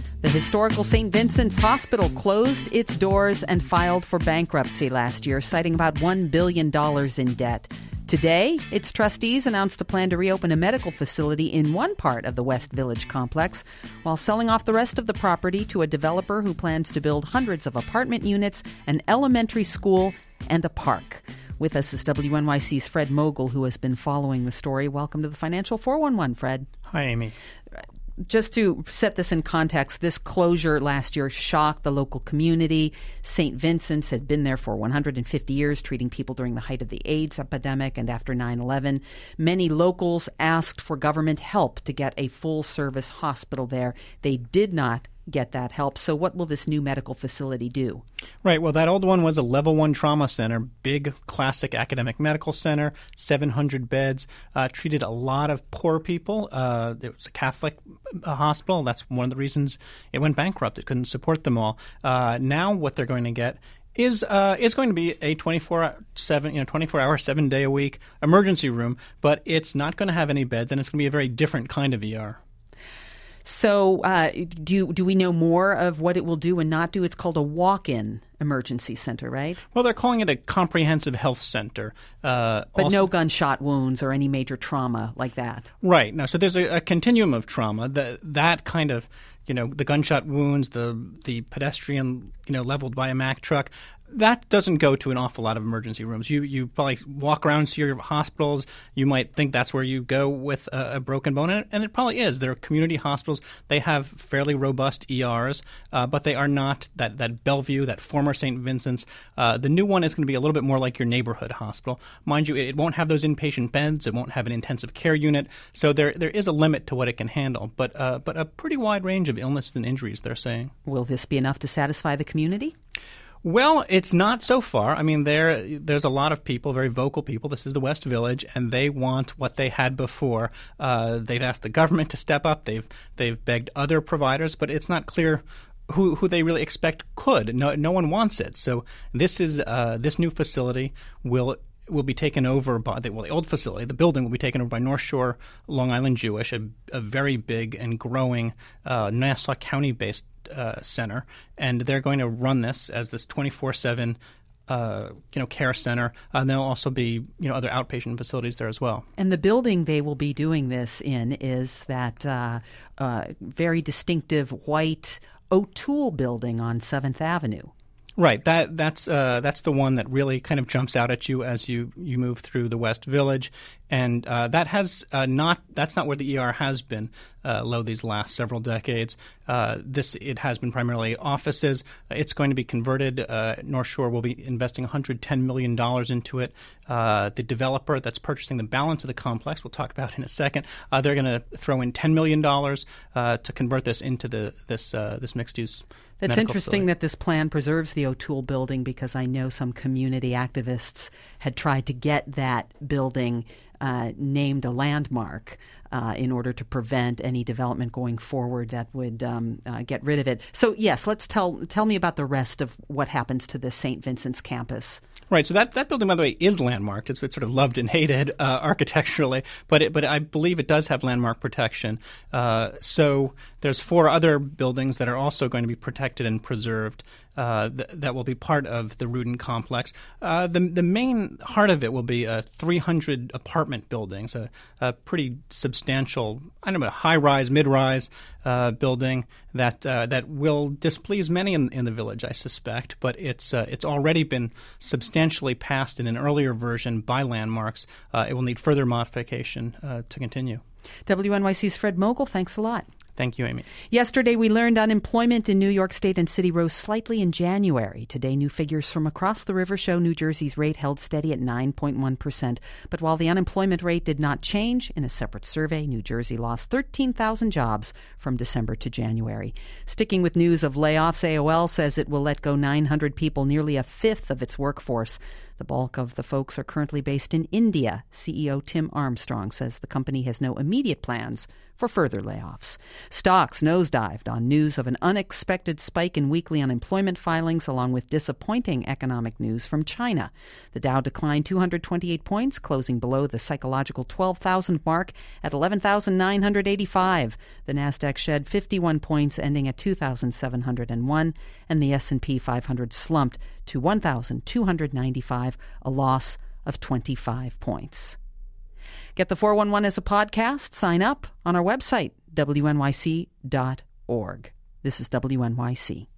The historical St. Vincent's Hospital closed its doors and filed for bankruptcy last year, citing about $1 billion in debt. Today, its trustees announced a plan to reopen a medical facility in one part of the West Village complex, while selling off the rest of the property to a developer who plans to build hundreds of apartment units, an elementary school, and a park. With us is WNYC's Fred Mogul, who has been following the story. Welcome to the Financial 411, Fred. Hi, Amy. Just to set this in context, this closure last year shocked the local community. St. Vincent's had been there for 150 years, treating people during the height of the AIDS epidemic and after 9/11. Many locals asked for government help to get a full-service hospital there. They did not get that help. So what will this new medical facility do? Right. Well, that old one was a level 1 trauma center, big classic academic medical center, 700 beds, treated a lot of poor people. It was a Catholic hospital. That's one of the reasons it went bankrupt. It couldn't support them all. Now what they're going to get is going to be a 24-hour, 7-day-a-week emergency room, but it's not going to have any beds, and it's going to be a very different kind of ER. So do we know more of what it will do and not do? It's called a walk-in emergency center, right? Well, they're calling it a comprehensive health center. But also, no gunshot wounds or any major trauma like that. Right. No, so there's a continuum of trauma. That kind of, the gunshot wounds, the pedestrian, leveled by a Mack truck, that doesn't go to an awful lot of emergency rooms. You probably walk around to your hospitals. You might think that's where you go with a broken bone, and it probably is. They're community hospitals. They have fairly robust ERs, but they are not that Bellevue, that former St. Vincent's. The new one is going to be a little bit more like your neighborhood hospital. Mind you, it won't have those inpatient beds. It won't have an intensive care unit. So there is a limit to what it can handle, but a pretty wide range of illness and injuries, they're saying. Will this be enough to satisfy the community? Well, it's not so far. I mean, there's a lot of people, very vocal people. This is the West Village, and they want what they had before. They've asked the government to step up. They've begged other providers, but it's not clear who they really expect could. No one wants it. So this new facility will be taken over by the old facility. The building will be taken over by North Shore Long Island Jewish, a very big and growing Nassau County-based center, and they're going to run this as this 24/7 care center. And there'll also be other outpatient facilities there as well. And the building they will be doing this in is that very distinctive white O'Toole building on 7th Avenue. Right. That's the one that really kind of jumps out at you as you move through the West Village, and that's not where the ER has been these last several decades. It has been primarily offices. It's going to be converted. North Shore will be investing $110 million into it. The developer that's purchasing the balance of the complex, we'll talk about in a second, they're going to throw in $10 million to convert this into this mixed use. That's interesting that this plan preserves the O'Toole building, because I know some community activists had tried to get that building named a landmark in order to prevent any development going forward that would get rid of it. So, yes, let's tell me about the rest of what happens to the St. Vincent's campus. Right. So that building, by the way, is landmarked. It's sort of loved and hated architecturally, but I believe it does have landmark protection. So there's 4 other buildings that are also going to be protected and preserved that will be part of the Rudin complex. The main heart of it will be 300 apartment buildings, a pretty substantial, high-rise, mid-rise building that will displease many in the village, I suspect. But it's already been substantially passed in an earlier version by landmarks. It will need further modification to continue. WNYC's Fred Mogul, thanks a lot. Thank you, Amy. Yesterday, we learned unemployment in New York State and City rose slightly in January. Today, new figures from across the river show New Jersey's rate held steady at 9.1%. But while the unemployment rate did not change, in a separate survey, New Jersey lost 13,000 jobs from December to January. Sticking with news of layoffs, AOL says it will let go 900 people, nearly a fifth of its workforce. The bulk of the folks are currently based in India. CEO Tim Armstrong says the company has no immediate plans for further layoffs. Stocks nosedived on news of an unexpected spike in weekly unemployment filings, along with disappointing economic news from China. The Dow declined 228 points, closing below the psychological 12,000 mark at 11,985. The Nasdaq shed 51 points, ending at 2,701, and the S&P 500 slumped to 1,295, a loss of 25 points. Get the 411 as a podcast. Sign up on our website, wnyc.org. This is WNYC.